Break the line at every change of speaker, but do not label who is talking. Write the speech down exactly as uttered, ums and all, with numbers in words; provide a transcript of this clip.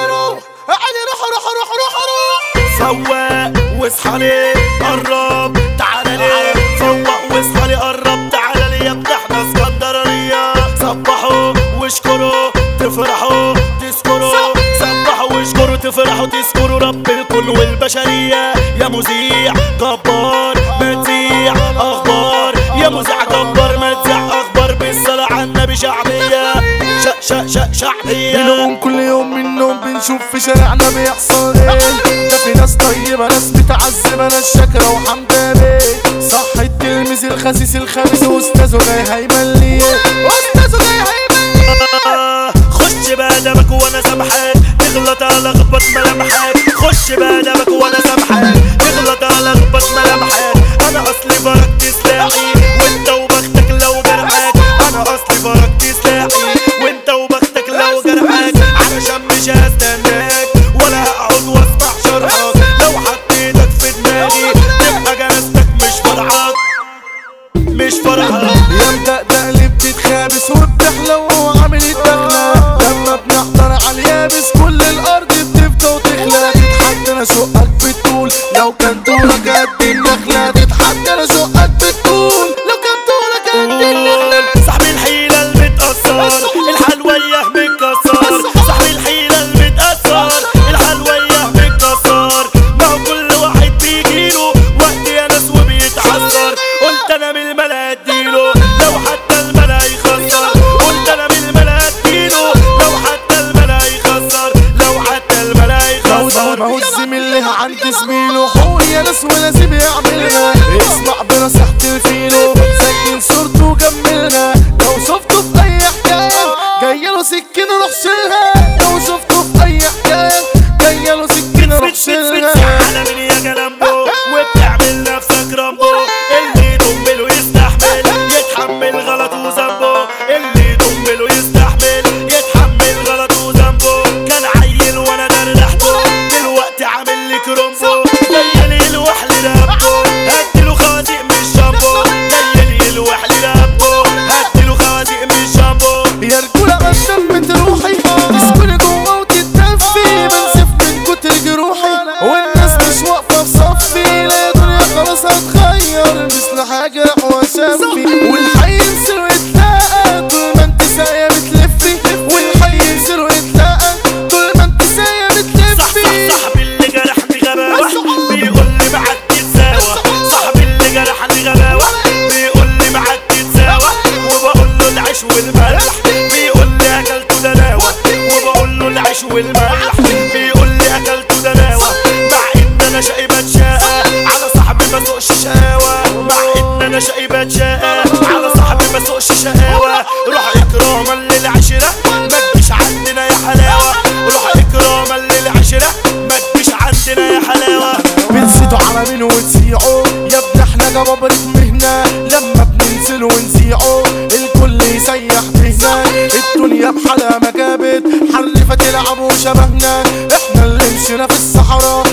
روح عادي روح روح روح روح روح.
فوق واصحى ليه قرب تعالى ليه، فوق واصحى ليه قرب تعالى ليه، يا ابني احنا اسكندرانية. صبحوا واشكروا تفرحوا تذكروا، صبحوا واشكروا تفرحوا تذكروا رب الكل والبشرية. يا مذيع جبار ما تذيع اخبار، يا مذيع جبار ما تذيع اخبار، بالصلاة على النبي شعبية شق شق شق شعبية.
بنقوم كل يوم من النوم بنشوف في شارعنا بيحصل ايه، ده في ناس طيبة ناس متعذبة ناس شاكرة وحمدانة. صح التلميذ الخسيس الخبيث واستاذه جاي هيملي، واستاذه جاي هيملي.
خش بادبك وانا سامحك تغلط الخبط ملامحك، خش بادبك وانا سامحك تغلط الخبط ملامحك. انا اصلي بركت سلاحي وانت وبختك لو جرحك، انا اصلي بركت سلاحي وانت وبختك لو جرحك. علشان مش هستناك ولا هقعد واسمع شرحك، لو حطيتك في دماغي تبقى جنازتك مش فرحك مش فرحك.
يا مدقدق اللي بتتخابس وبتحلو وعامل الدخلة، لما بنحضر عاليابس كل الارض بتفضى وتخلى. تتحدى شقك بالطول لو كان طولك قد النخلة، تتحدى شقك بالطول لو كان طولك قد النخلة.
صاحبي الحيلة المتأثر الحلوية متكسر، صاحبي الحيلة المتأثر الحلوية متكسر. ما هو كل واحد بيجيله وقت يا ناس وبيتعثر، قلت انا من الملا اديله لو حتى الملا يخسر، قلت انا من الملا اديله لو حتى الملا يخسر، لو حتى الملا يخسر.
ما هو الزميل اللي عند زميله حقوق يا ناس ولازم يعملها، اسمع بنصيحة الفيلو سجل صورته وكملها. لو شفته في اي حكاية جايله سكينة روح شيلها، لو شفته في اي حكاية جايله سكينة روح شيلها.
على مين يا جلامبو وبتعمل نفسك رامبو، اللي يدمله يستحمل يتحمل غلط وذنبه، اللي يدمله يستحمل يتحمل غلط وذنبه. كان عيل وانا درحته دلوقتي عامل لي كرومبو، جايلي الوحل ربه هديله خازق مش جنبه، جايلي الوحل ربه هديله خازق مش جنبه.
يا رجولة ما شمت روحي تسكني جوا وتتدفي، بنسف من كتر جروحي والناس مش واقفة في صفي. لا دنيا خلاص هتغير مثل حاجة وشافي، والحي ينسر ويتلاقى طول ما انت ساية بتلفي، والحي ينسر ويتلاقى طول ما انت ساية بتلفي.
صاحبي اللي جرحني غباوة بيقول لي معاك تتساوى، صاحبي اللي جرحني غباوة بيقول لي معاك تتساوى، وبقول له العيش والملح بيقول لي اكلته دلاوة، وبقول له العيش والملح بيقول لي اكلته دلاوة. مع ان انا شقي بتشاقى على صاحبي ما سوقش شقاوة، مع ان انا شقي بتشاقى على صاحبي ما سوقش شقاوة. روح اكراما للعشرة ما تجيش عندنا يا حلاوة، روح اكراما للعشرة ما تجيش عندنا يا حلاوة.
بنزيدوا على مين وتسيعوا يا ابني احنا جبابرة مهنة، لما بننزل ونسيعوا الكل يسيح بهنا. الدنيا بحالها ما جابت حرفة تلعبوا شبهنا، احنا اللي مشينا في الصحراء